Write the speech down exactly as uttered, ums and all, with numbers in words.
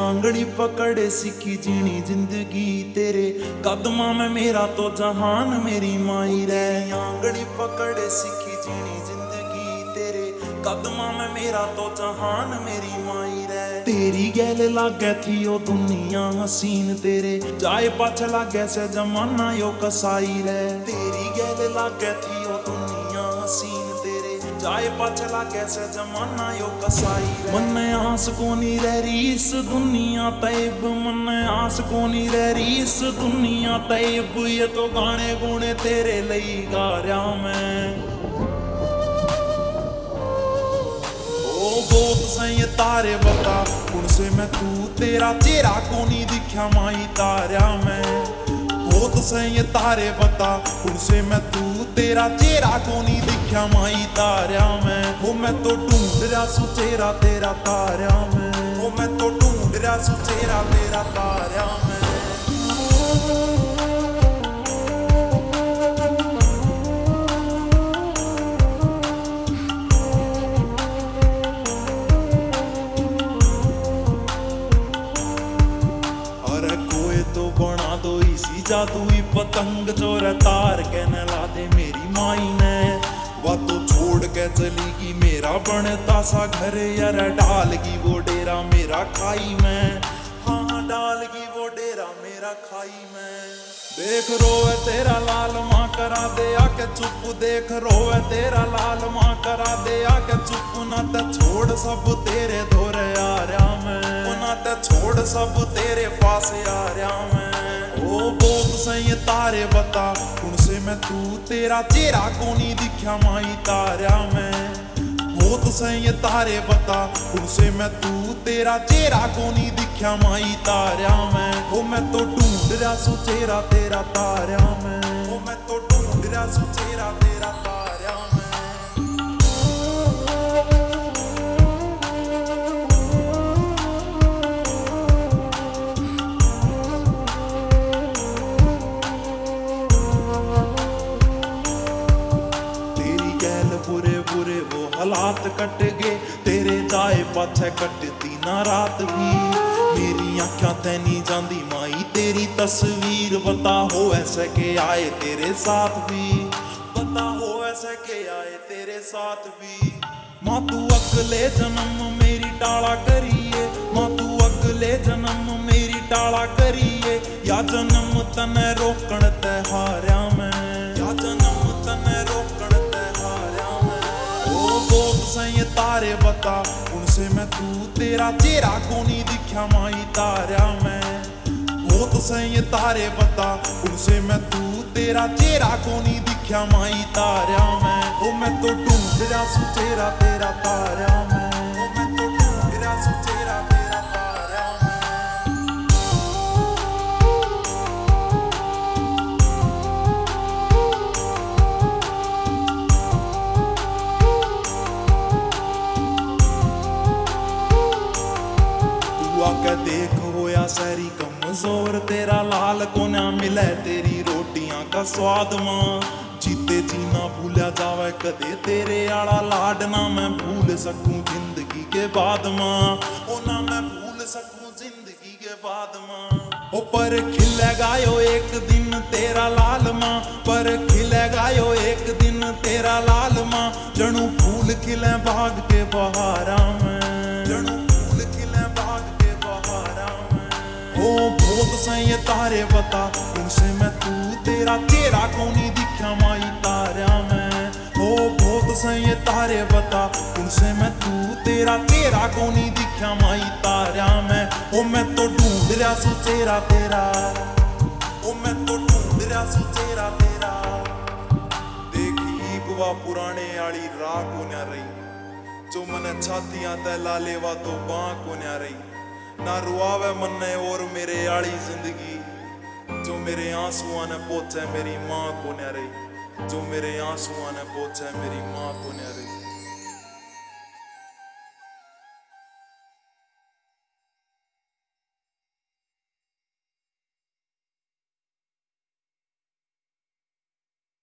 आंगड़ी पकड़े सीखी जीनी जिंदगी तेरे कदमां में मेरा तो जहान मेरी माई रे। आंगड़ी पकड़े सीखी जीनी जिंदगी तेरे कदमां में मेरा तो जहान मेरी माई रे। तेरी गैल लागे थी ओ दुनिया हसीन तेरे जाए पाछे लागे से जमाना यो कसाई रे। तेरी गैल लागे थी ओ दुनिया हसीन तेरे जाए पाछे लागे से जमाना यो कसाई रे। मन्ने आस कोनी रह रही इस दुनिया तैब, मन्ने आस कोनी रह रही इस दुनिया तैब। ये तो गाने गुणे तेरे लई गा रहा मैं। बहुत सही तारे बता कुण से मैं तू तेरा चेहरा कोनी दिख्या माई तारा मैं। बहुत सही तारे बता कुण से मैं तू तेरा चेहरा कोनी दिख्या माई तारा मैं। हो मैं तो ढूंढ रहा सु चेहरा तेरा तारा मैं। हो मैं तो ढूंढ रहा सु चेहरा तेरा तारा मैं। बना दो इसी जादुई पतंग जो रे तार के न ला दे मेरी माई ने। वह तो छोड़ के चलीगी मेरा बनता सा घर यार डालगी वो डेरा मेरा खाई में। हाँ डालगी वो डेरा मेरा खाई में। देख रोए तेरा लाल माँ करा दे आके चुप। देख रोए तेरा लाल माँ करा दे आके चुप। ना ते छोड़ सब तेरे धोरे आ रहा मैं। ना ते छोड़ सब तेरे पास आ रहा मैं। ओ बहुत सही तारे बता कुण से मैं तू तेरा चेहरा कोनी दिख्या माई तारा मैं। बहुत सही तारे बता कुण से मैं तू तेरा चेहरा कोनी दिख्या माई तारा मैं। ओ मैं तो ढूंढ रहा सु चेहरा तेरा तारा मैं। ओ मैं तो ढूंढ रहा सु चेहरा तेरा तारा मैं। बुरे बुरे वो हालात कट गए तेरे जाए पाछे कटती ना रात भी। मेरी आँखां ते नहीं जांदी माई तेरी तस्वीर। बता हो ऐसे के आए तेरे साथ भी। बता हो ऐसे के आए तेरे साथ भी। माँ तू अगले जन्म मेरी टाला करिए। माँ तू अगले जन्म मेरी टाला करिए। या जन्म तने रोकण ते हारिया मैं। या जन्म तने रोकण सही तारे बता कुण से मैं तू तेरा चेहरा कोनी दिख्या माई तारा मैं। बहुत सही तारे बता कुण से मैं तू तेरा चेहरा कोनी दिख्या माई तारा मैं। ओ मैं तो ढूंढ रहा सु चेहरा तेरा तारा मैं। ओ मैं तो ढूंढ रहा सु चेहरा तेरा तारा मैं। आके देख होया सारी कमजोर तेरा लाल को ना मिले तेरी रोटियां का स्वाद माँ। जीते जीना भूलिया जावे कदे तेरे आला लाडना मैं भूल सकूं जिंदगी के बाद माँ। ओ ना मैं भूल सकूं जिंदगी के बाद माँ। ओ पर खिलेगा यो एक दिन तेरा लाल माँ। पर खिलेगा यो एक दिन तेरा लाल माँ। जणू फूल खिले बाग के बहारा में। जणू ओ बहुत सही तारे बता कुण से मैं तू तेरा चेहरा कोनी दिख्या माई तारा मैं। ओ बहुत सही तारे बता कुण से मैं तू तेरा चेहरा कोनी दिख्या माई तारा मैं। ओ मैं तो ढूंढ रहा सु चेहरा तेरा। ओ मैं तो ढूंढ रहा सु चेहरा तेरा। देखी गुवा पुराने आली राह को न्या रही। जो मने छातियां ते लाले वा तो बाँ को न्या रही। ना रुआवे मन्ने और मेरे आली जिंदगी। जो मेरे आंसुआं ने पोछे मेरी माँ को न्या रही। जो मेरे आंसुआं ने पोछे मेरी माँ को न्या रही।